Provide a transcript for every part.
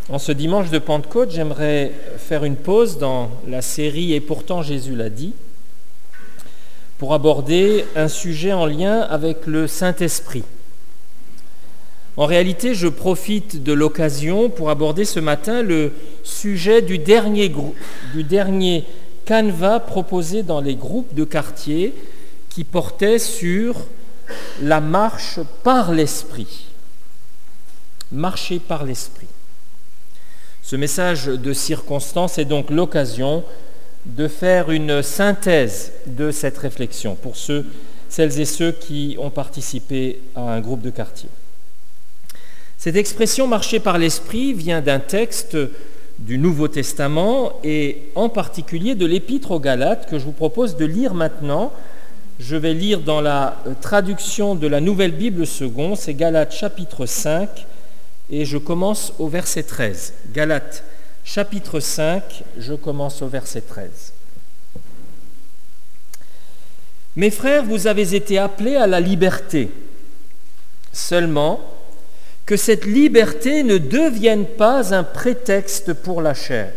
En ce dimanche de Pentecôte, j'aimerais faire une pause dans la série « Et pourtant Jésus l'a dit » pour aborder un sujet en lien avec le Saint-Esprit. En réalité, je profite de l'occasion pour aborder ce matin le sujet du dernier canevas proposé dans les groupes de quartier qui portait sur la marche par l'Esprit. Marcher par l'Esprit. Ce message de circonstance est donc l'occasion de faire une synthèse de cette réflexion pour celles et ceux qui ont participé à un groupe de quartier. Cette expression « marcher par l'Esprit » vient d'un texte du Nouveau Testament et en particulier de l'Épître aux Galates que je vous propose de lire maintenant. Je vais lire dans la traduction de la Nouvelle Bible Seconde, c'est Galates chapitre 5, et je commence au verset 13. Galates chapitre 5, je commence au verset 13. « Mes frères, vous avez été appelés à la liberté. Seulement, que cette liberté ne devienne pas un prétexte pour la chair.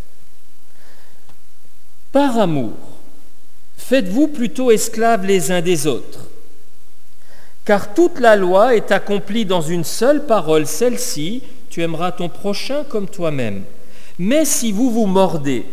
Par amour, faites-vous plutôt esclaves les uns des autres. Car toute la loi est accomplie dans une seule parole, celle-ci, tu aimeras ton prochain comme toi-même. Mais si vous vous mordez,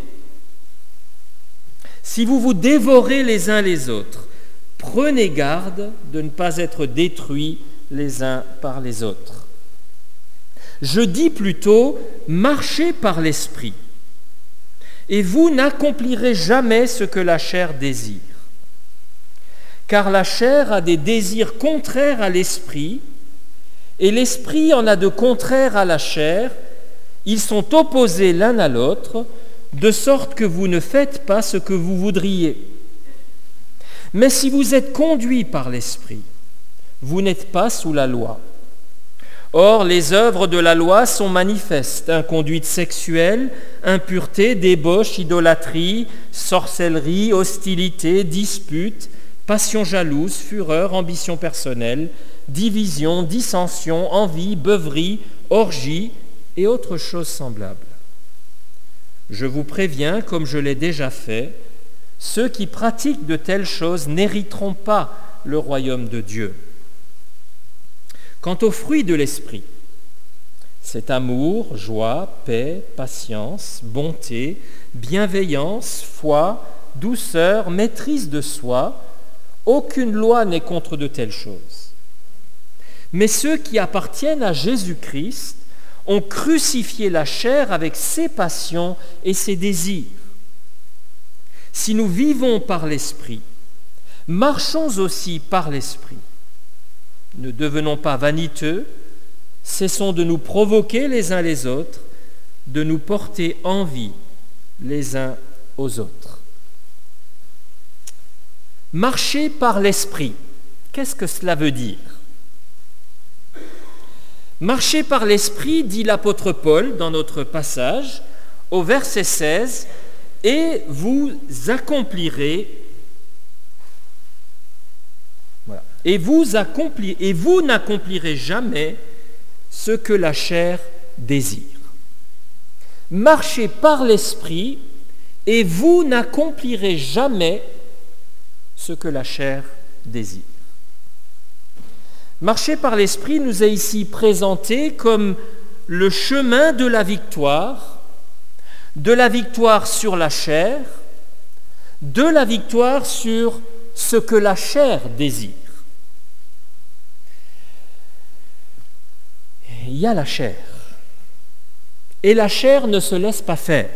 si vous vous dévorez les uns les autres, prenez garde de ne pas être détruits les uns par les autres. Je dis plutôt, marchez par l'Esprit, et vous n'accomplirez jamais ce que la chair désire. Car la chair a des désirs contraires à l'esprit, et l'esprit en a de contraires à la chair. Ils sont opposés l'un à l'autre, de sorte que vous ne faites pas ce que vous voudriez. Mais si vous êtes conduits par l'esprit, vous n'êtes pas sous la loi. Or, les œuvres de la loi sont manifestes, inconduite sexuelle, impureté, débauche, idolâtrie, sorcellerie, hostilité, dispute, passion jalouse, fureur, ambition personnelle, division, dissension, envie, beuverie, orgie et autres choses semblables. Je vous préviens, comme je l'ai déjà fait, ceux qui pratiquent de telles choses n'hériteront pas le royaume de Dieu. Quant aux fruits de l'esprit, c'est amour, joie, paix, patience, bonté, bienveillance, foi, douceur, maîtrise de soi. Aucune loi n'est contre de telles choses. Mais ceux qui appartiennent à Jésus-Christ ont crucifié la chair avec ses passions et ses désirs. Si nous vivons par l'Esprit, marchons aussi par l'Esprit. Ne devenons pas vaniteux, cessons de nous provoquer les uns les autres, de nous porter envie les uns aux autres. Marcher par l'Esprit, qu'est-ce que cela veut dire ? Marcher par l'Esprit, dit l'apôtre Paul dans notre passage, au verset 16, « Et vous accomplirez, voilà, et vous n'accomplirez jamais ce que la chair désire. » Marchez par l'Esprit, et vous n'accomplirez jamais ce que la chair désire. Marcher par l'Esprit nous est ici présenté comme le chemin de la victoire sur la chair, de la victoire sur ce que la chair désire. Il y a la chair, et la chair ne se laisse pas faire.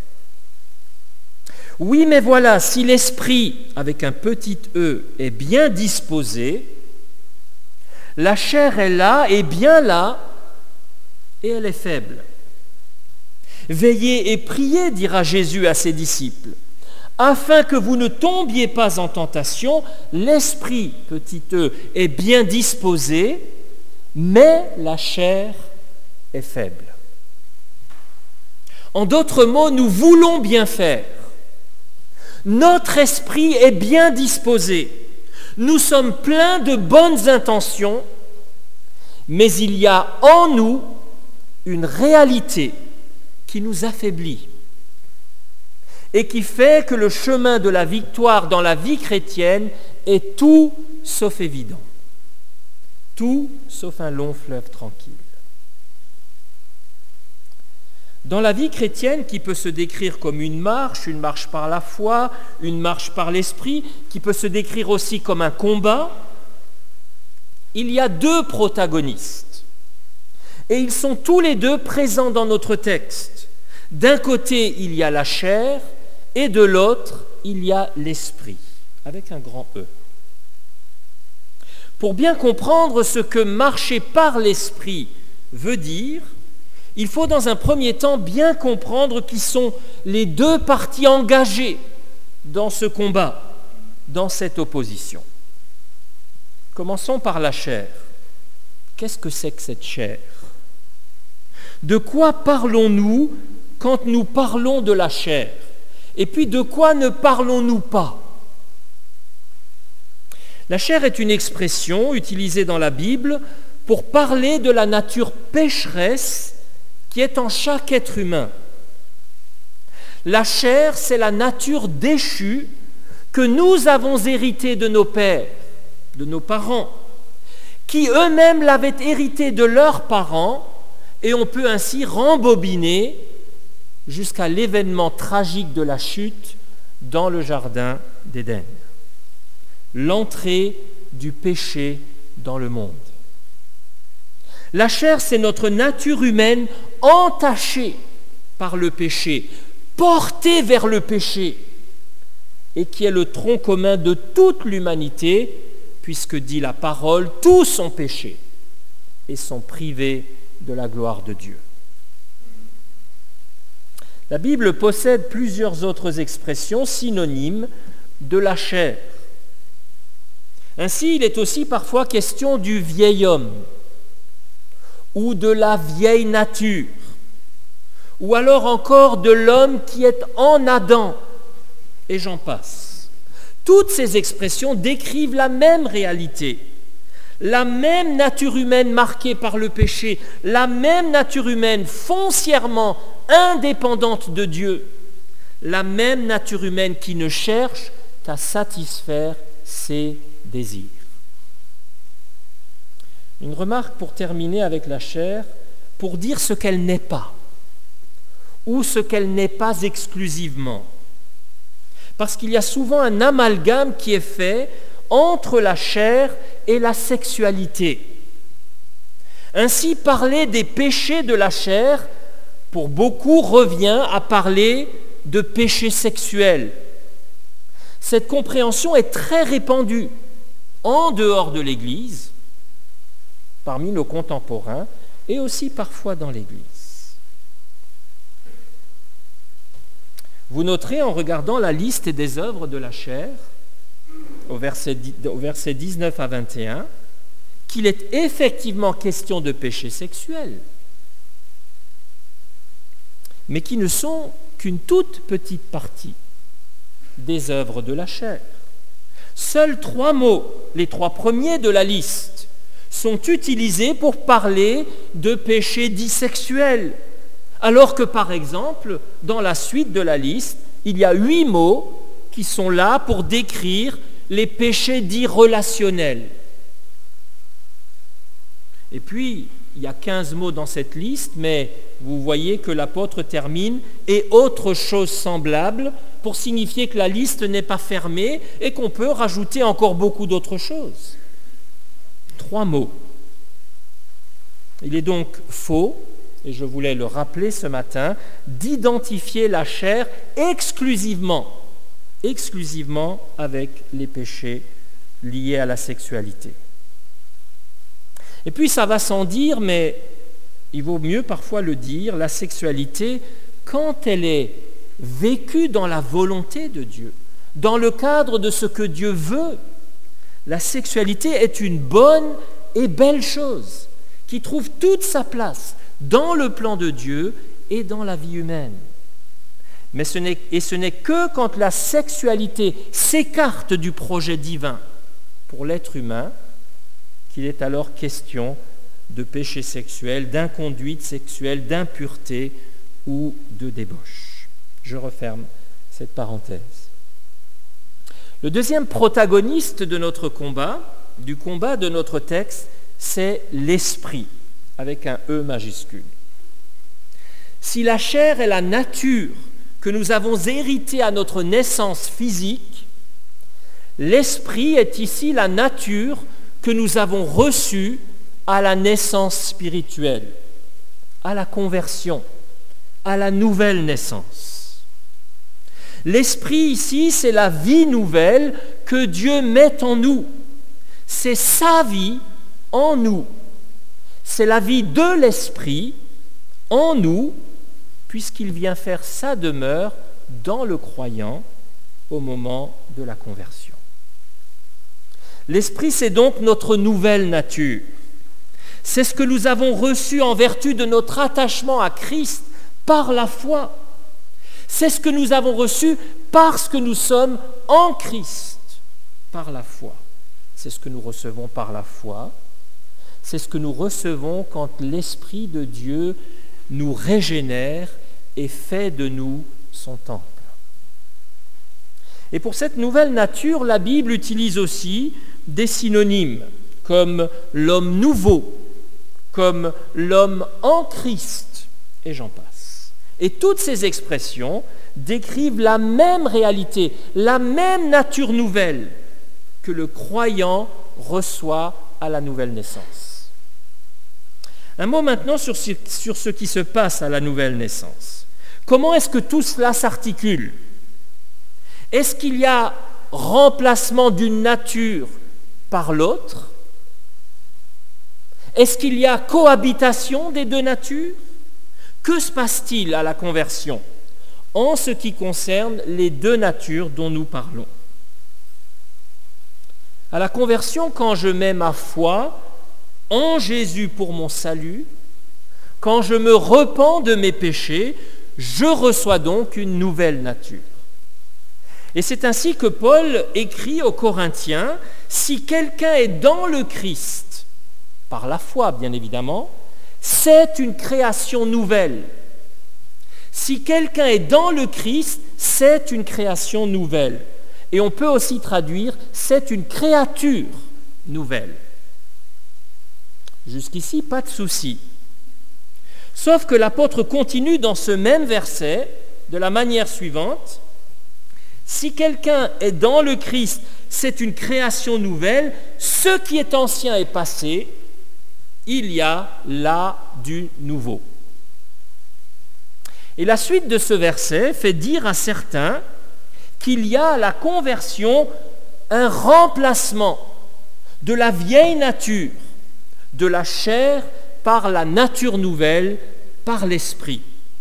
Oui, mais voilà, si l'esprit, avec un petit e, est bien disposé, la chair est là, et bien là, et elle est faible. Veillez et priez, dira Jésus à ses disciples, afin que vous ne tombiez pas en tentation. L'esprit, petit e, est bien disposé, mais la chair est faible. En d'autres mots, nous voulons bien faire. Notre esprit est bien disposé. Nous sommes pleins de bonnes intentions, mais il y a en nous une réalité qui nous affaiblit et qui fait que le chemin de la victoire dans la vie chrétienne est tout sauf évident, tout sauf un long fleuve tranquille. Dans la vie chrétienne, qui peut se décrire comme une marche par la foi, une marche par l'esprit, qui peut se décrire aussi comme un combat, il y a deux protagonistes. Et ils sont tous les deux présents dans notre texte. D'un côté, il y a la chair, et de l'autre, il y a l'esprit, avec un grand E. Pour bien comprendre ce que marcher par l'esprit veut dire, il faut dans un premier temps bien comprendre qui sont les deux parties engagées dans ce combat, dans cette opposition. Commençons par la chair. Qu'est-ce que c'est que cette chair ? De quoi parlons-nous quand nous parlons de la chair ? Et puis de quoi ne parlons-nous pas ? La chair est une expression utilisée dans la Bible pour parler de la nature pécheresse qui est en chaque être humain. La chair, c'est la nature déchue que nous avons héritée de nos pères, de nos parents, qui eux-mêmes l'avaient héritée de leurs parents, et on peut ainsi rembobiner jusqu'à l'événement tragique de la chute dans le jardin d'Éden. L'entrée du péché dans le monde. La chair, c'est notre nature humaine entachée par le péché, portée vers le péché, et qui est le tronc commun de toute l'humanité, puisque dit la parole, tous ont péché et sont privés de la gloire de Dieu. La Bible possède plusieurs autres expressions synonymes de la chair. Ainsi, il est aussi parfois question du vieil homme, ou de la vieille nature, ou alors encore de l'homme qui est en Adam, et j'en passe. Toutes ces expressions décrivent la même réalité, la même nature humaine marquée par le péché, la même nature humaine foncièrement indépendante de Dieu, la même nature humaine qui ne cherche qu'à satisfaire ses désirs. Une remarque pour terminer avec la chair, pour dire ce qu'elle n'est pas, ou ce qu'elle n'est pas exclusivement. Parce qu'il y a souvent un amalgame qui est fait entre la chair et la sexualité. Ainsi, parler des péchés de la chair, pour beaucoup, revient à parler de péché sexuel. Cette compréhension est très répandue en dehors de l'Église, parmi nos contemporains, et aussi parfois dans l'Église. Vous noterez en regardant la liste des œuvres de la chair, au verset 19 à 21, qu'il est effectivement question de péché sexuel, mais qui ne sont qu'une toute petite partie des œuvres de la chair. Seuls 3 mots, les 3 premiers de la liste, sont utilisés pour parler de péché dit sexuel, alors que par exemple, dans la suite de la liste, il y a 8 mots qui sont là pour décrire les péchés dits relationnels. Et puis, il y a 15 mots dans cette liste, mais vous voyez que l'apôtre termine « et autre chose semblable » pour signifier que la liste n'est pas fermée et qu'on peut rajouter encore beaucoup d'autres choses. 3 mots. Il est donc faux, et je voulais le rappeler ce matin, d'identifier la chair exclusivement avec les péchés liés à la sexualité. Et puis ça va sans dire, mais il vaut mieux parfois le dire, la sexualité, quand elle est vécue dans la volonté de Dieu, dans le cadre de ce que Dieu veut, la sexualité est une bonne et belle chose qui trouve toute sa place dans le plan de Dieu et dans la vie humaine. Mais ce n'est que quand la sexualité s'écarte du projet divin pour l'être humain qu'il est alors question de péché sexuel, d'inconduite sexuelle, d'impureté ou de débauche. Je referme cette parenthèse. Le deuxième protagoniste de notre combat, du combat de notre texte, c'est l'esprit, avec un E majuscule. Si la chair est la nature que nous avons héritée à notre naissance physique, l'esprit est ici la nature que nous avons reçue à la naissance spirituelle, à la conversion, à la nouvelle naissance. L'esprit ici, c'est la vie nouvelle que Dieu met en nous. C'est sa vie en nous. C'est la vie de l'esprit en nous, puisqu'il vient faire sa demeure dans le croyant au moment de la conversion. L'esprit, c'est donc notre nouvelle nature. C'est ce que nous avons reçu en vertu de notre attachement à Christ par la foi. C'est ce que nous avons reçu parce que nous sommes en Christ par la foi. C'est ce que nous recevons par la foi. C'est ce que nous recevons quand l'Esprit de Dieu nous régénère et fait de nous son temple. Et pour cette nouvelle nature, la Bible utilise aussi des synonymes comme l'homme nouveau, comme l'homme en Christ, et j'en passe. Et toutes ces expressions décrivent la même réalité, la même nature nouvelle que le croyant reçoit à la nouvelle naissance. Un mot maintenant sur ce qui se passe à la nouvelle naissance. Comment est-ce que tout cela s'articule ? Est-ce qu'il y a remplacement d'une nature par l'autre ? Est-ce qu'il y a cohabitation des deux natures ? Que se passe-t-il à la conversion en ce qui concerne les deux natures dont nous parlons ? À la conversion, quand je mets ma foi en Jésus pour mon salut, quand je me repens de mes péchés, je reçois donc une nouvelle nature. Et c'est ainsi que Paul écrit aux Corinthiens, si quelqu'un est dans le Christ, par la foi bien évidemment, c'est une création nouvelle. Si quelqu'un est dans le Christ, c'est une création nouvelle. Et on peut aussi traduire, c'est une créature nouvelle. Jusqu'ici, pas de souci. Sauf que l'apôtre continue dans ce même verset de la manière suivante. Si quelqu'un est dans le Christ, c'est une création nouvelle. Ce qui est ancien est passé. Il y a là du nouveau. Et la suite de ce verset fait dire à certains qu'il y a à la conversion un remplacement de la vieille nature, de la chair par la nature nouvelle, par l'esprit.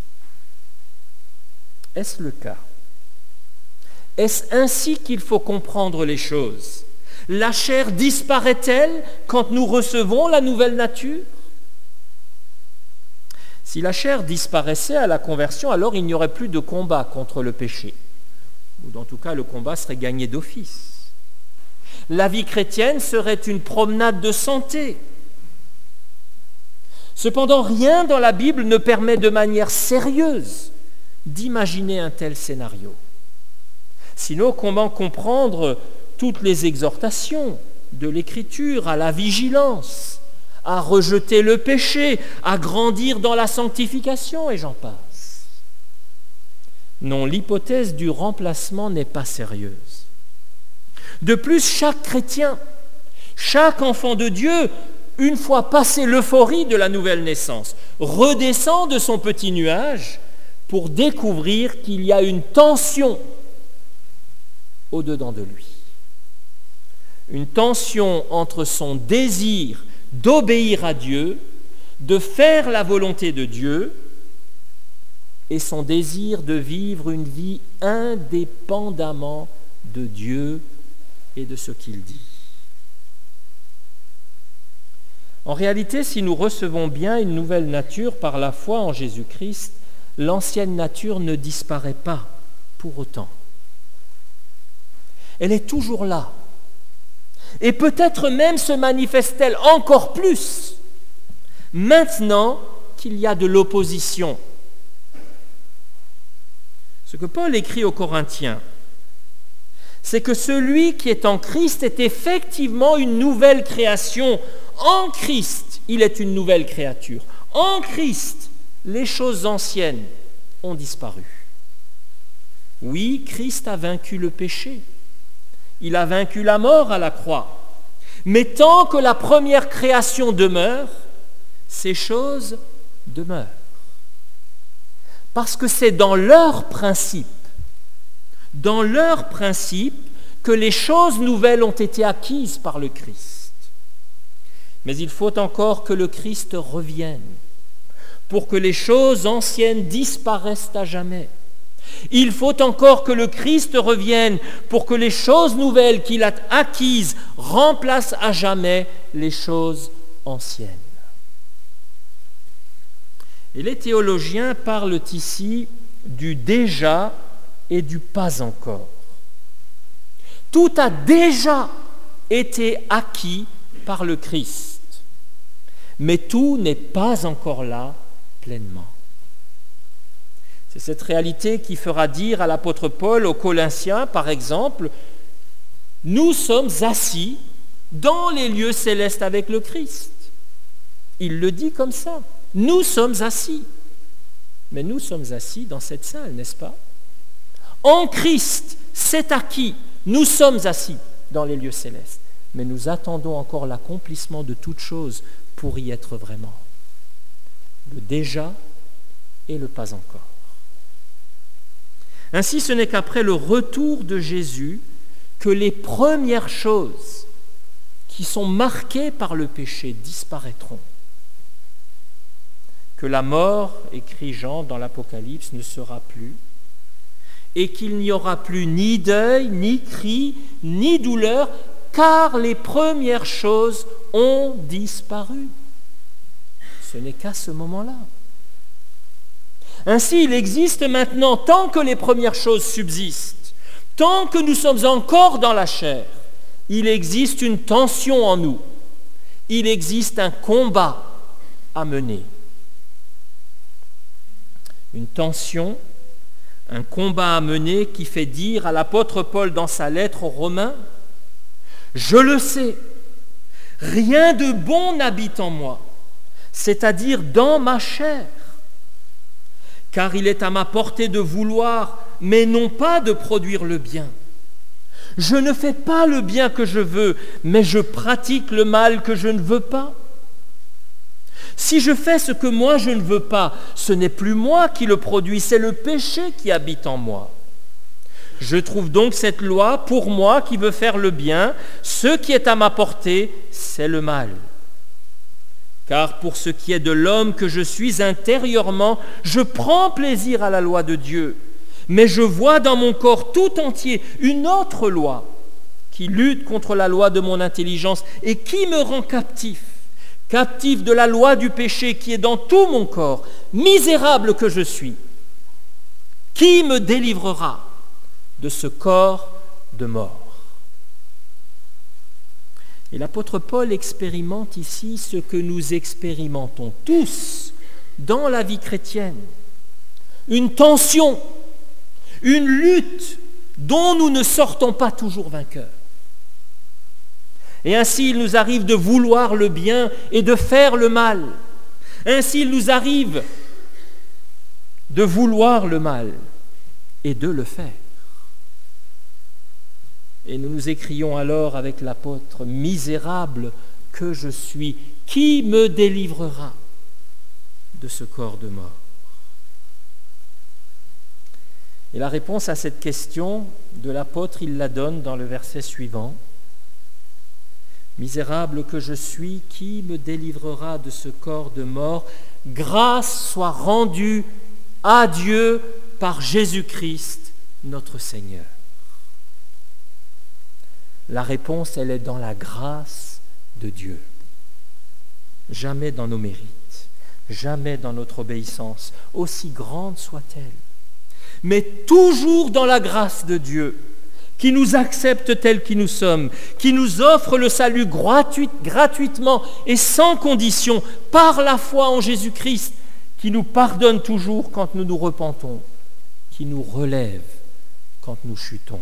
Est-ce le cas ? Est-ce ainsi qu'il faut comprendre les choses ? La chair disparaît-elle quand nous recevons la nouvelle nature ? Si la chair disparaissait à la conversion, alors il n'y aurait plus de combat contre le péché. Ou en tout cas, le combat serait gagné d'office. La vie chrétienne serait une promenade de santé. Cependant, rien dans la Bible ne permet de manière sérieuse d'imaginer un tel scénario. Sinon, comment comprendre toutes les exhortations de l'Écriture à la vigilance, à rejeter le péché, à grandir dans la sanctification, et j'en passe. Non, l'hypothèse du remplacement n'est pas sérieuse. De plus, chaque chrétien, chaque enfant de Dieu, une fois passé l'euphorie de la nouvelle naissance, redescend de son petit nuage pour découvrir qu'il y a une tension au-dedans de lui. Une tension entre son désir d'obéir à Dieu, de faire la volonté de Dieu, et son désir de vivre une vie indépendamment de Dieu et de ce qu'il dit. En réalité, si nous recevons bien une nouvelle nature par la foi en Jésus-Christ, l'ancienne nature ne disparaît pas pour autant. Elle est toujours là. Et peut-être même se manifeste-t-elle encore plus maintenant qu'il y a de l'opposition. Ce que Paul écrit aux Corinthiens, c'est que celui qui est en Christ est effectivement une nouvelle création. En Christ, il est une nouvelle créature. En Christ, les choses anciennes ont disparu. Oui, Christ a vaincu le péché. Il a vaincu la mort à la croix. Mais tant que la première création demeure, ces choses demeurent. Parce que c'est dans leur principe que les choses nouvelles ont été acquises par le Christ. Mais il faut encore que le Christ revienne pour que les choses anciennes disparaissent à jamais. Il faut encore que le Christ revienne pour que les choses nouvelles qu'il a acquises remplacent à jamais les choses anciennes. Et les théologiens parlent ici du déjà et du pas encore. Tout a déjà été acquis par le Christ, mais tout n'est pas encore là pleinement. C'est cette réalité qui fera dire à l'apôtre Paul aux Colossiens, par exemple, « Nous sommes assis dans les lieux célestes avec le Christ. » Il le dit comme ça. Nous sommes assis. Mais nous sommes assis dans cette salle, n'est-ce pas? En Christ, c'est acquis. Nous sommes assis dans les lieux célestes. Mais nous attendons encore l'accomplissement de toutes choses pour y être vraiment. Le déjà et le pas encore. Ainsi, ce n'est qu'après le retour de Jésus que les premières choses qui sont marquées par le péché disparaîtront. Que la mort, écrit Jean dans l'Apocalypse, ne sera plus, et qu'il n'y aura plus ni deuil, ni cri, ni douleur, car les premières choses ont disparu. Ce n'est qu'à ce moment-là. Ainsi, il existe maintenant, tant que les premières choses subsistent, tant que nous sommes encore dans la chair, il existe une tension en nous, il existe un combat à mener. Une tension, un combat à mener qui fait dire à l'apôtre Paul dans sa lettre aux Romains, « Je le sais, rien de bon n'habite en moi, c'est-à-dire dans ma chair, car il est à ma portée de vouloir, mais non pas de produire le bien. Je ne fais pas le bien que je veux, mais je pratique le mal que je ne veux pas. Si je fais ce que moi je ne veux pas, ce n'est plus moi qui le produis, c'est le péché qui habite en moi. Je trouve donc cette loi pour moi qui veut faire le bien, ce qui est à ma portée, c'est le mal. Car pour ce qui est de l'homme que je suis intérieurement, je prends plaisir à la loi de Dieu, mais je vois dans mon corps tout entier une autre loi qui lutte contre la loi de mon intelligence et qui me rend captif de la loi du péché qui est dans tout mon corps. Misérable que je suis, qui me délivrera de ce corps de mort? Et l'apôtre Paul expérimente ici ce que nous expérimentons tous dans la vie chrétienne. Une tension, une lutte dont nous ne sortons pas toujours vainqueurs. Et ainsi, il nous arrive de vouloir le bien et de faire le mal. Ainsi, il nous arrive de vouloir le mal et de le faire. Et nous nous écrions alors avec l'apôtre, « Misérable que je suis, qui me délivrera de ce corps de mort ?» Et la réponse à cette question de l'apôtre, il la donne dans le verset suivant. « Misérable que je suis, qui me délivrera de ce corps de mort? Grâce soit rendue à Dieu par Jésus-Christ, notre Seigneur. » La réponse, elle est dans la grâce de Dieu. Jamais dans nos mérites, jamais dans notre obéissance, aussi grande soit-elle, mais toujours dans la grâce de Dieu, qui nous accepte tels qui nous sommes, qui nous offre le salut gratuitement et sans condition par la foi en Jésus-Christ, qui nous pardonne toujours quand nous nous repentons, qui nous relève quand nous chutons.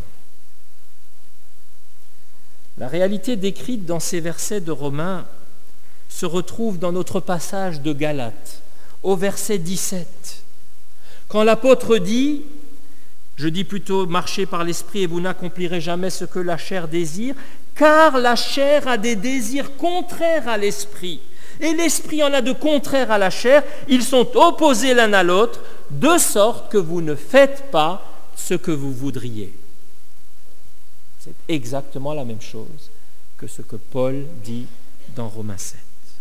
La réalité décrite dans ces versets de Romains se retrouve dans notre passage de Galates, au verset 17. Quand l'apôtre dit, je dis plutôt marchez par l'esprit et vous n'accomplirez jamais ce que la chair désire, car la chair a des désirs contraires à l'esprit, et l'esprit en a de contraires à la chair, ils sont opposés l'un à l'autre, de sorte que vous ne faites pas ce que vous voudriez. C'est exactement la même chose que ce que Paul dit dans Romains 7.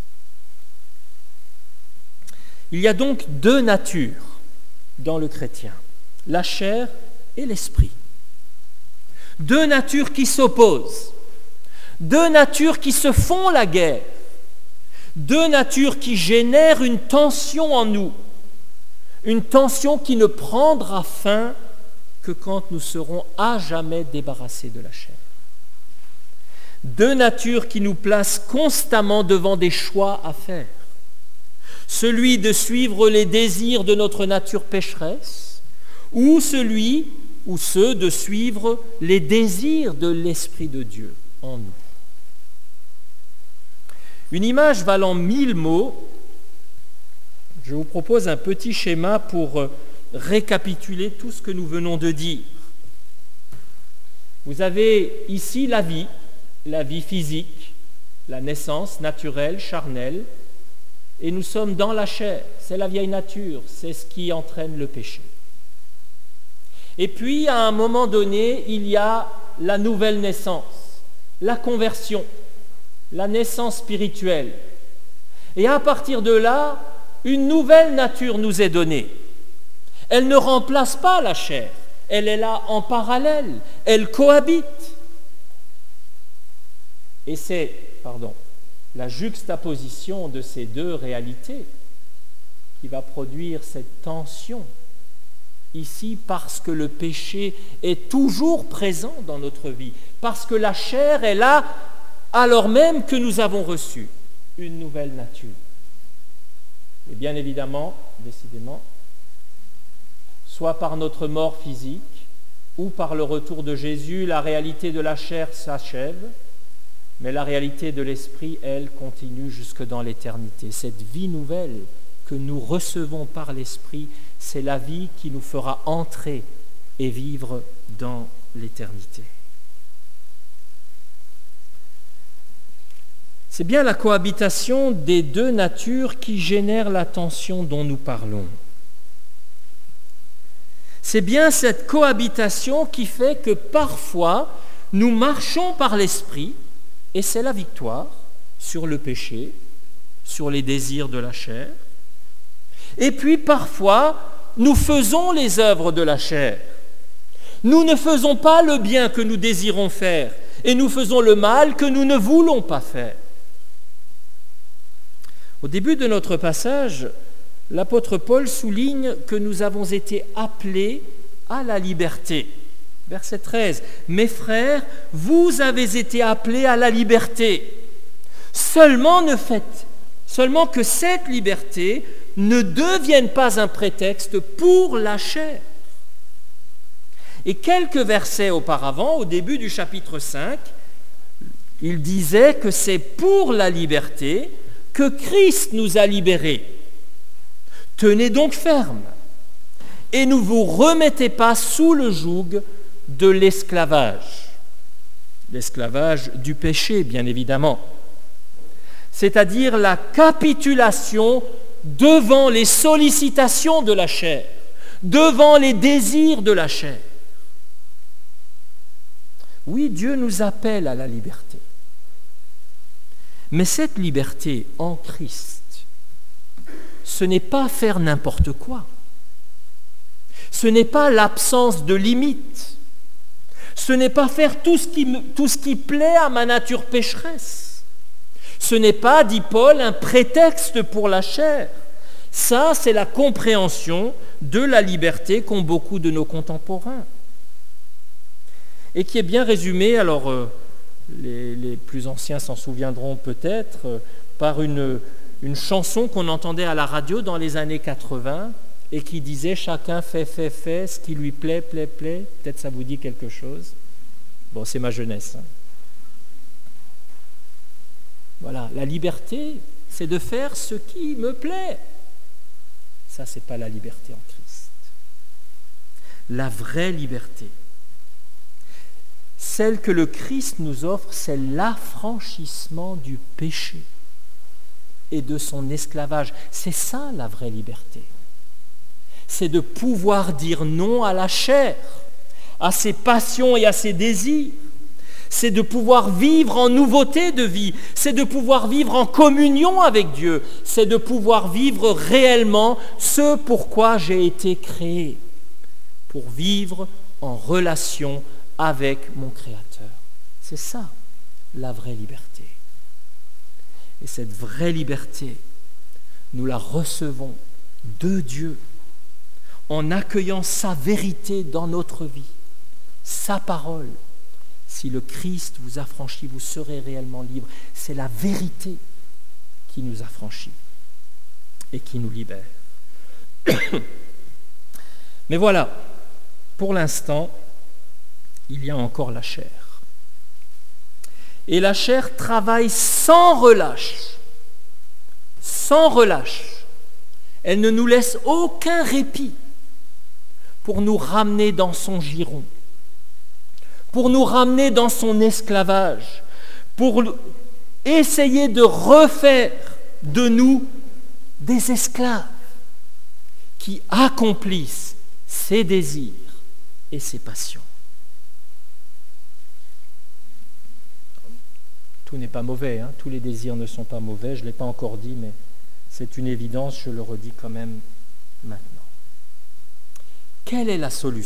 Il y a donc deux natures dans le chrétien, la chair et l'esprit. Deux natures qui s'opposent, deux natures qui se font la guerre, deux natures qui génèrent une tension en nous, une tension qui ne prendra fin que quand nous serons à jamais débarrassés de la chair. Deux natures qui nous placent constamment devant des choix à faire. Celui de suivre les désirs de notre nature pécheresse, ou ceux de suivre les désirs de l'Esprit de Dieu en nous. Une image valant 1000 mots, je vous propose un petit schéma pour récapituler tout ce que nous venons de dire. Vous avez ici la vie physique, la naissance naturelle, charnelle, et nous sommes dans la chair, c'est la vieille nature, c'est ce qui entraîne le péché. Et puis, à un moment donné, il y a la nouvelle naissance, la conversion, la naissance spirituelle. Et à partir de là, une nouvelle nature nous est donnée. Elle ne remplace pas la chair, elle est là en parallèle, elle cohabite. Et c'est, la juxtaposition de ces deux réalités qui va produire cette tension ici, parce que le péché est toujours présent dans notre vie, parce que la chair est là alors même que nous avons reçu une nouvelle nature. Et bien évidemment, décidément, soit par notre mort physique ou par le retour de Jésus, la réalité de la chair s'achève, mais la réalité de l'esprit, elle, continue jusque dans l'éternité. Cette vie nouvelle que nous recevons par l'esprit, c'est la vie qui nous fera entrer et vivre dans l'éternité. C'est bien la cohabitation des deux natures qui génère la tension dont nous parlons. C'est bien cette cohabitation qui fait que parfois nous marchons par l'esprit, et c'est la victoire sur le péché, sur les désirs de la chair. Et puis parfois, nous faisons les œuvres de la chair. Nous ne faisons pas le bien que nous désirons faire, et nous faisons le mal que nous ne voulons pas faire. Au début de notre passage, l'apôtre Paul souligne que nous avons été appelés à la liberté. Verset 13. « Mes frères, vous avez été appelés à la liberté. Seulement que cette liberté ne devienne pas un prétexte pour la chair. » Et quelques versets auparavant, au début du chapitre 5, il disait que c'est pour la liberté que Christ nous a libérés. Tenez donc ferme et ne vous remettez pas sous le joug de l'esclavage du péché, bien évidemment, c'est-à-dire la capitulation devant les sollicitations de la chair, devant les désirs de la chair. Oui, Dieu nous appelle à la liberté, mais cette liberté en Christ, ce n'est pas faire n'importe quoi, ce n'est pas l'absence de limites, ce n'est pas faire tout ce qui plaît à ma nature pécheresse. Ce n'est pas, dit Paul, un prétexte pour la chair. Ça, c'est la compréhension de la liberté qu'ont beaucoup de nos contemporains. et qui est bien résumé, alors les plus anciens s'en souviendront peut-être, par une chanson qu'on entendait à la radio dans les années 80 et qui disait « Chacun fait, ce qui lui plaît. » Peut-être ça vous dit quelque chose. Bon, c'est ma jeunesse. Voilà, la liberté, c'est de faire ce qui me plaît. Ça, c'est pas la liberté en Christ. La vraie liberté, celle que le Christ nous offre, c'est l'affranchissement du péché et de son esclavage. C'est ça la vraie liberté. C'est de pouvoir dire non à la chair, à ses passions et à ses désirs. C'est de pouvoir vivre en nouveauté de vie. C'est de pouvoir vivre en communion avec Dieu. C'est de pouvoir vivre réellement ce pourquoi j'ai été créé. Pour vivre en relation avec mon Créateur. C'est ça, la vraie liberté. Et cette vraie liberté, nous la recevons de Dieu en accueillant sa vérité dans notre vie, sa parole. Si le Christ vous affranchit, vous serez réellement libre. C'est la vérité qui nous affranchit et qui nous libère. Mais voilà, pour l'instant, il y a encore la chair. Et la chair travaille sans relâche. Sans relâche. Elle ne nous laisse aucun répit pour nous ramener dans son giron, pour nous ramener dans son esclavage, pour essayer de refaire de nous des esclaves qui accomplissent ses désirs et ses passions. Tout n'est pas mauvais, tous les désirs ne sont pas mauvais, je ne l'ai pas encore dit, mais c'est une évidence, je le redis quand même maintenant. Quelle est la solution ?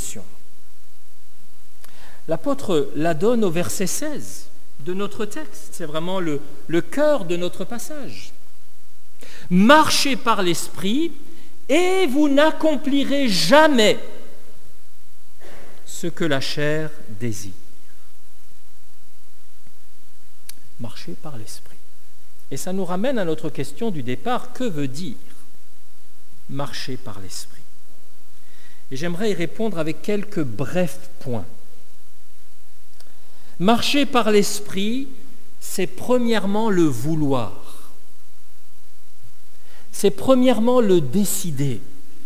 L'apôtre la donne au verset 16 de notre texte, c'est vraiment le cœur de notre passage. Marchez par l'Esprit et vous n'accomplirez jamais ce que la chair désire. Marcher par l'Esprit. Et ça nous ramène à notre question du départ, que veut dire marcher par l'Esprit ? Et j'aimerais y répondre avec quelques brefs points. Marcher par l'Esprit, c'est premièrement le vouloir. C'est premièrement le décider.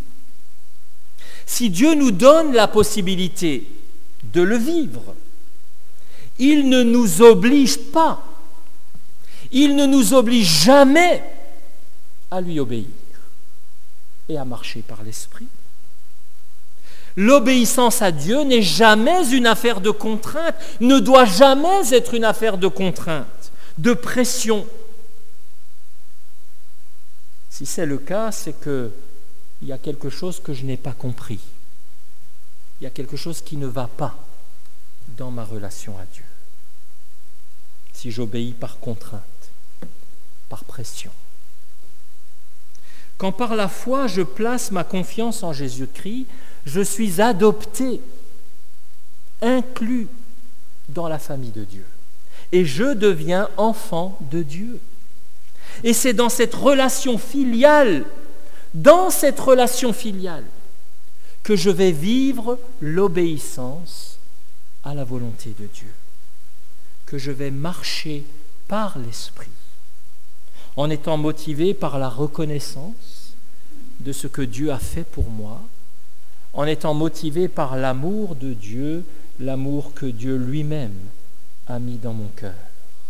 Si Dieu nous donne la possibilité de le vivre, il ne nous oblige pas. Il ne nous oblige jamais à lui obéir et à marcher par l'Esprit. L'obéissance à Dieu n'est jamais une affaire de contrainte, ne doit jamais être une affaire de contrainte, de pression. Si c'est le cas, c'est qu'il y a quelque chose que je n'ai pas compris. Il y a quelque chose qui ne va pas dans ma relation à Dieu. Si j'obéis par contrainte, par pression. Quand par la foi je place ma confiance en Jésus-Christ, je suis adopté, inclus dans la famille de Dieu. Et je deviens enfant de Dieu. Et c'est dans cette relation filiale, que je vais vivre l'obéissance à la volonté de Dieu. Que je vais marcher par l'Esprit, en étant motivé par la reconnaissance de ce que Dieu a fait pour moi, en étant motivé par l'amour de Dieu, l'amour que Dieu lui-même a mis dans mon cœur.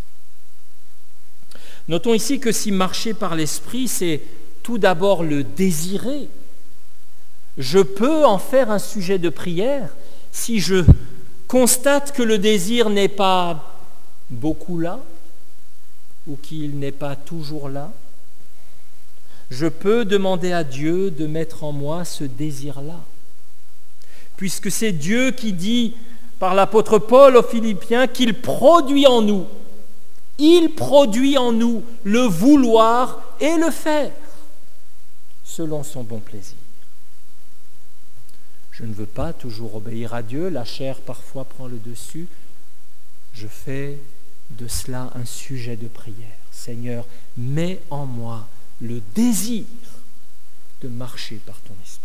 Notons ici que si marcher par l'Esprit, c'est tout d'abord le désirer, je peux en faire un sujet de prière si je constate que le désir n'est pas beaucoup là, ou qu'il n'est pas toujours là. Je peux demander à Dieu de mettre en moi ce désir-là, puisque c'est Dieu qui dit par l'apôtre Paul aux Philippiens qu'il produit en nous. Il produit en nous le vouloir et le faire, selon son bon plaisir. Je ne veux pas toujours obéir à Dieu, la chair parfois prend le dessus. Je fais de cela un sujet de prière. Seigneur, mets en moi le désir de marcher par ton esprit.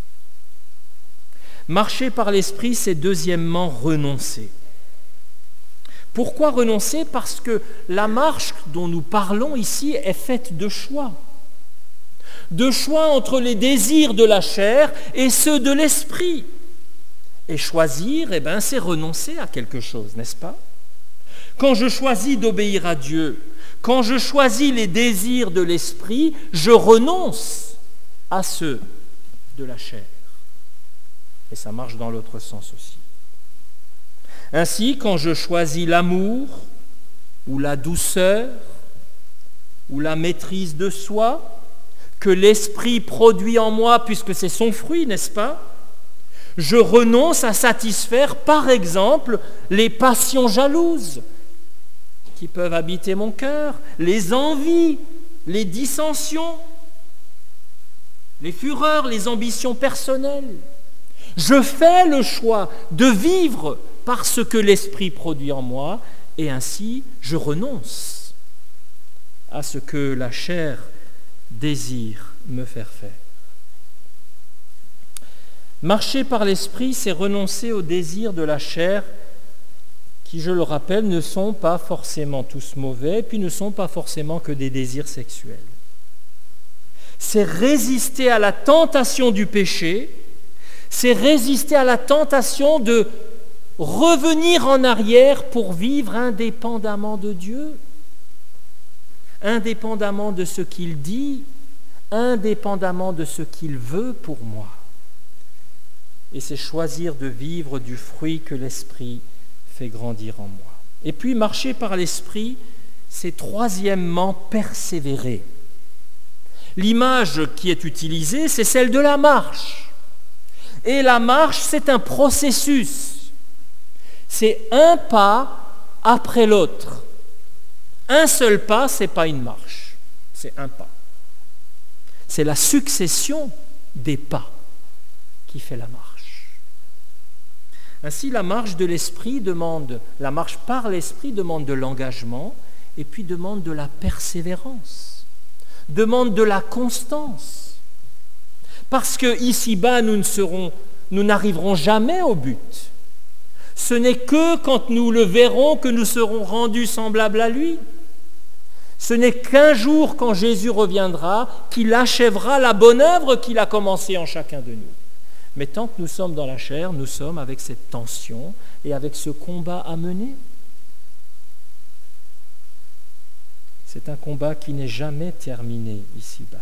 Marcher par l'esprit, c'est deuxièmement renoncer. Pourquoi renoncer ? Parce que la marche dont nous parlons ici est faite de choix. De choix entre les désirs de la chair et ceux de l'esprit. Et choisir, c'est renoncer à quelque chose, n'est-ce pas ? Quand je choisis d'obéir à Dieu, quand je choisis les désirs de l'esprit, je renonce à ceux de la chair. Et ça marche dans l'autre sens aussi. Ainsi, quand je choisis l'amour, ou la douceur, ou la maîtrise de soi, que l'esprit produit en moi, puisque c'est son fruit, n'est-ce pas ? Je renonce à satisfaire, par exemple, les passions jalouses qui peuvent habiter mon cœur, les envies, les dissensions, les fureurs, les ambitions personnelles. Je fais le choix de vivre par ce que l'esprit produit en moi, et ainsi je renonce à ce que la chair désire me faire faire. Marcher par l'esprit, c'est renoncer aux désirs de la chair qui, je le rappelle, ne sont pas forcément tous mauvais, puis ne sont pas forcément que des désirs sexuels. C'est résister à la tentation du péché, c'est résister à la tentation de revenir en arrière pour vivre indépendamment de Dieu, indépendamment de ce qu'il dit, indépendamment de ce qu'il veut pour moi. Et c'est choisir de vivre du fruit que l'Esprit fait grandir en moi. Et puis marcher par l'Esprit, c'est troisièmement persévérer. L'image qui est utilisée, c'est celle de la marche. Et la marche, c'est un processus. C'est un pas après l'autre. Un seul pas, ce n'est pas une marche, c'est un pas. C'est la succession des pas qui fait la marche. Ainsi, la marche par l'esprit demande de l'engagement et puis demande de la persévérance, demande de la constance. Parce que ici-bas, nous n'arriverons jamais au but. Ce n'est que quand nous le verrons que nous serons rendus semblables à lui. Ce n'est qu'un jour, quand Jésus reviendra, qu'il achèvera la bonne œuvre qu'il a commencée en chacun de nous. Mais tant que nous sommes dans la chair, nous sommes avec cette tension et avec ce combat à mener. C'est un combat qui n'est jamais terminé ici-bas.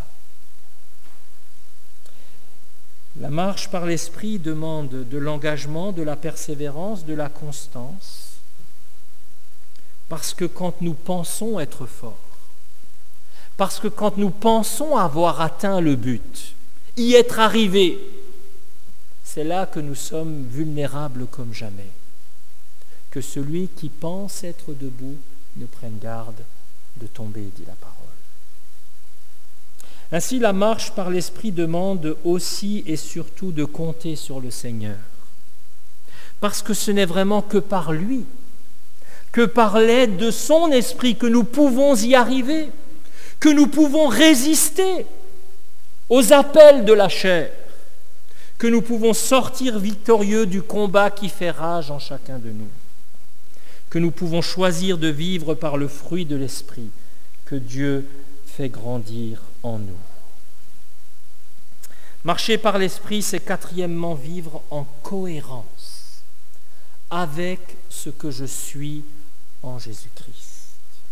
La marche par l'esprit demande de l'engagement, de la persévérance, de la constance, parce que quand nous pensons être forts, parce que quand nous pensons avoir atteint le but, y être arrivés, c'est là que nous sommes vulnérables comme jamais. Que celui qui pense être debout ne prenne garde de tomber, dit la parole. Ainsi, la marche par l'Esprit demande aussi et surtout de compter sur le Seigneur. Parce que ce n'est vraiment que par lui, que par l'aide de son Esprit que nous pouvons y arriver, que nous pouvons résister aux appels de la chair, que nous pouvons sortir victorieux du combat qui fait rage en chacun de nous, que nous pouvons choisir de vivre par le fruit de l'Esprit que Dieu fait grandir en nous. Marcher par l'Esprit, c'est quatrièmement vivre en cohérence avec ce que je suis en Jésus-Christ,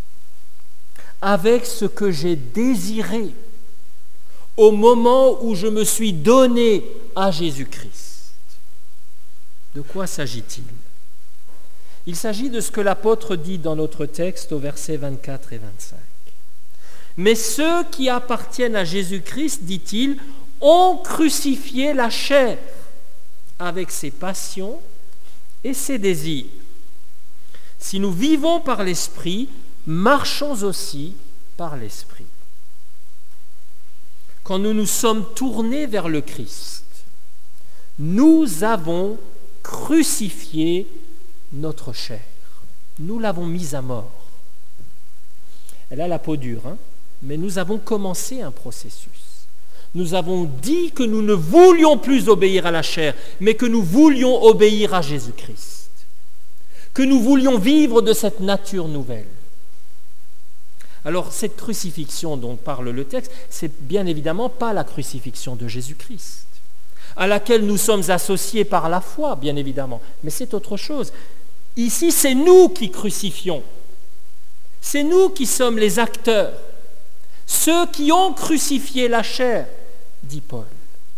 avec ce que j'ai désiré au moment où je me suis donné à Jésus-Christ. De quoi s'agit-il ? Il s'agit de ce que l'apôtre dit dans notre texte au versets 24 et 25. Mais ceux qui appartiennent à Jésus-Christ, dit-il, ont crucifié la chair avec ses passions et ses désirs. Si nous vivons par l'Esprit, marchons aussi par l'Esprit. Quand nous nous sommes tournés vers le Christ, Nous avons crucifié notre chair. Nous l'avons mise à mort. Elle a la peau dure, mais nous avons commencé un processus. Nous avons dit que nous ne voulions plus obéir à la chair, mais que nous voulions obéir à Jésus-Christ. Que nous voulions vivre de cette nature nouvelle. Alors, cette crucifixion dont parle le texte, c'est bien évidemment pas la crucifixion de Jésus-Christ, à laquelle nous sommes associés par la foi, bien évidemment, mais c'est autre chose. Ici, c'est nous qui crucifions. C'est nous qui sommes les acteurs, ceux qui ont crucifié la chair, dit Paul.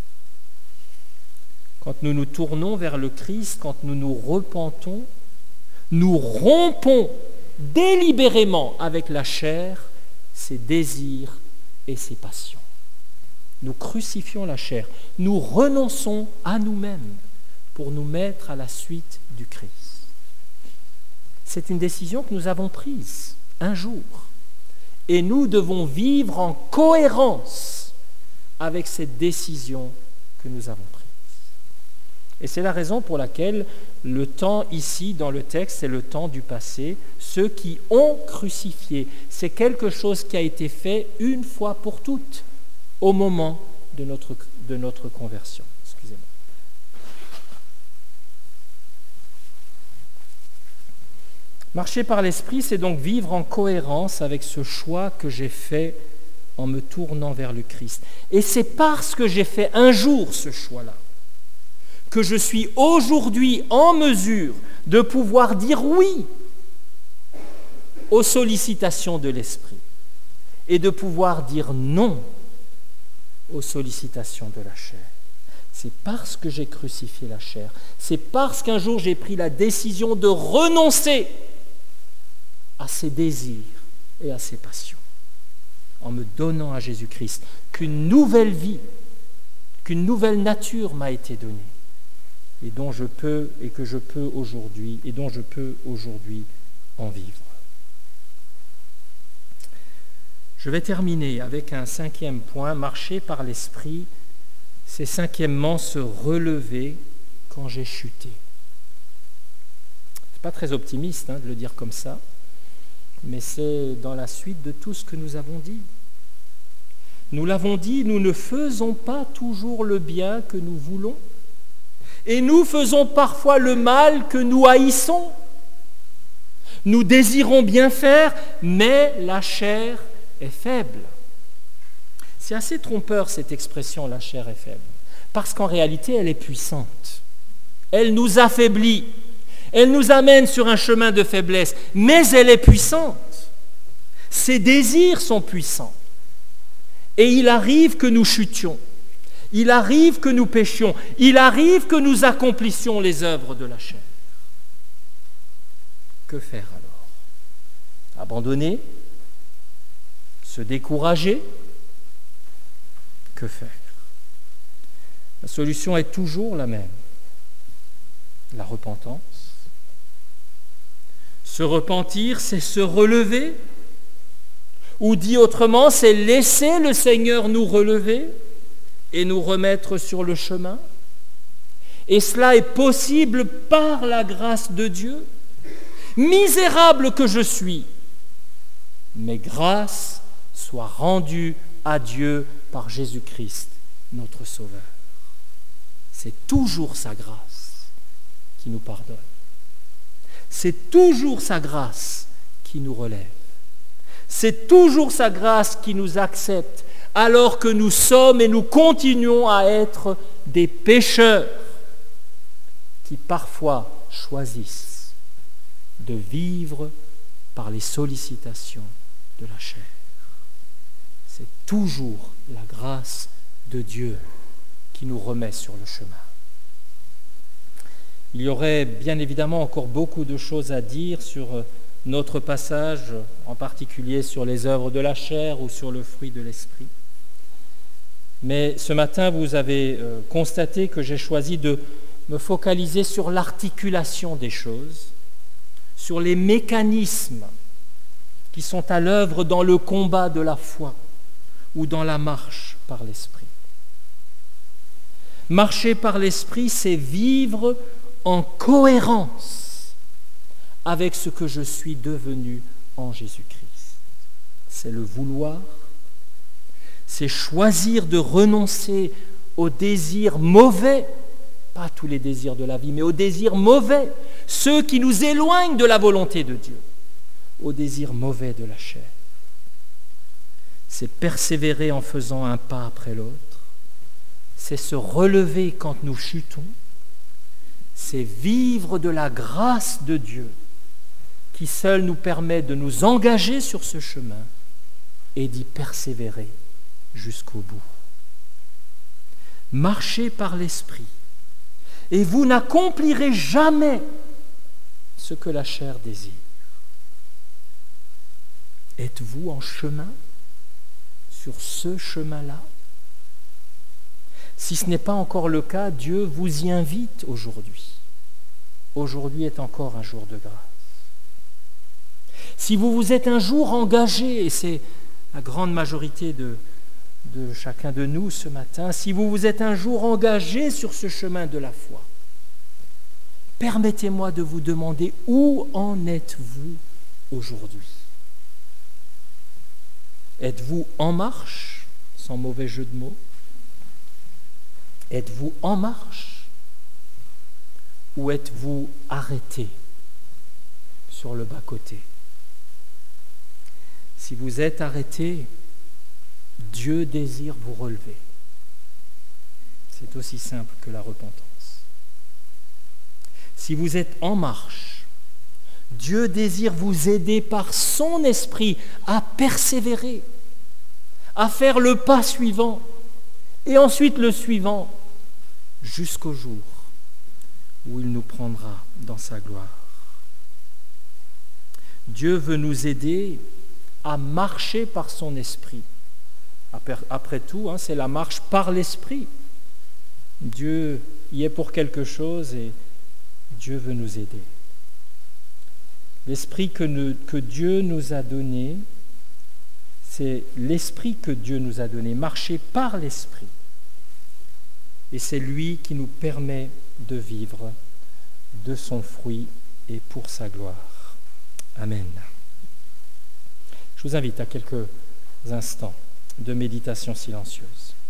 Quand nous nous tournons vers le Christ, quand nous nous repentons, nous rompons délibérément avec la chair, ses désirs et ses passions. Nous crucifions la chair, nous renonçons à nous-mêmes pour nous mettre à la suite du Christ. C'est une décision que nous avons prise un jour et nous devons vivre en cohérence avec cette décision que nous avons prise. Et c'est la raison pour laquelle le temps ici dans le texte, c'est le temps du passé. Ceux qui ont crucifié, c'est quelque chose qui a été fait une fois pour toutes au moment de notre conversion. Excusez-moi. Marcher par l'Esprit, c'est donc vivre en cohérence avec ce choix que j'ai fait en me tournant vers le Christ. Et c'est parce que j'ai fait un jour ce choix-là que je suis aujourd'hui en mesure de pouvoir dire oui aux sollicitations de l'Esprit et de pouvoir dire non aux sollicitations de la chair. C'est parce que j'ai crucifié la chair, c'est parce qu'un jour j'ai pris la décision de renoncer à ses désirs et à ses passions, en me donnant à Jésus-Christ, qu'une nouvelle vie, qu'une nouvelle nature m'a été donnée, et dont je peux aujourd'hui en vivre. Je vais terminer avec un 5e point, marcher par l'Esprit, c'est 5e se relever quand j'ai chuté. C'est pas très optimiste de le dire comme ça, mais c'est dans la suite de tout ce que nous avons dit. Nous l'avons dit, nous ne faisons pas toujours le bien que nous voulons, et nous faisons parfois le mal que nous haïssons. Nous désirons bien faire, mais la chair est faible. C'est assez trompeur cette expression, la chair est faible, parce qu'en réalité, elle est puissante. Elle nous affaiblit, elle nous amène sur un chemin de faiblesse, mais elle est puissante. Ses désirs sont puissants. Et il arrive que nous chutions. Il arrive que nous péchions, il arrive que nous accomplissions les œuvres de la chair. Que faire alors? Abandonner? Se décourager? Que faire? La solution est toujours la même. La repentance. Se repentir, c'est se relever. Ou dit autrement, c'est laisser le Seigneur nous relever et nous remettre sur le chemin. Et cela est possible par la grâce de Dieu. Misérable que je suis, mais grâce soit rendue à Dieu par Jésus-Christ, notre Sauveur. C'est toujours sa grâce qui nous pardonne. C'est toujours sa grâce qui nous relève. C'est toujours sa grâce qui nous accepte, alors que nous sommes et nous continuons à être des pécheurs qui parfois choisissent de vivre par les sollicitations de la chair. C'est toujours la grâce de Dieu qui nous remet sur le chemin. Il y aurait bien évidemment encore beaucoup de choses à dire sur notre passage, en particulier sur les œuvres de la chair ou sur le fruit de l'esprit. Mais ce matin, vous avez constaté que j'ai choisi de me focaliser sur l'articulation des choses, sur les mécanismes qui sont à l'œuvre dans le combat de la foi ou dans la marche par l'esprit. Marcher par l'Esprit, c'est vivre en cohérence avec ce que je suis devenu en Jésus-Christ. C'est le vouloir, c'est choisir de renoncer aux désirs mauvais, pas tous les désirs de la vie, mais aux désirs mauvais, ceux qui nous éloignent de la volonté de Dieu, aux désirs mauvais de la chair. C'est persévérer en faisant un pas après l'autre, c'est se relever quand nous chutons, c'est vivre de la grâce de Dieu qui seul nous permet de nous engager sur ce chemin et d'y persévérer jusqu'au bout. Marchez par l'Esprit et vous n'accomplirez jamais ce que la chair désire. Êtes-vous en chemin sur ce chemin-là? Si ce n'est pas encore le cas, Dieu vous y invite aujourd'hui. Aujourd'hui est encore un jour de grâce. Si vous vous êtes un jour engagé, et c'est la grande majorité de chacun de nous ce matin, si vous vous êtes un jour engagé sur ce chemin de la foi, permettez-moi de vous demander où en êtes-vous aujourd'hui? Êtes-vous en marche, sans mauvais jeu de mots? Êtes-vous en marche ou êtes-vous arrêté sur le bas-côté? Si vous êtes arrêté, Dieu désire vous relever. C'est aussi simple que la repentance. Si vous êtes en marche, Dieu désire vous aider par son esprit à persévérer, à faire le pas suivant et ensuite le suivant jusqu'au jour où il nous prendra dans sa gloire. Dieu veut nous aider à marcher par son esprit. Après tout, c'est la marche par l'esprit. Dieu y est pour quelque chose et Dieu veut nous aider. L'esprit que Dieu nous a donné, c'est l'esprit que Dieu nous a donné, marcher par l'esprit. Et c'est lui qui nous permet de vivre de son fruit et pour sa gloire. Amen. Je vous invite à quelques instants de méditation silencieuse.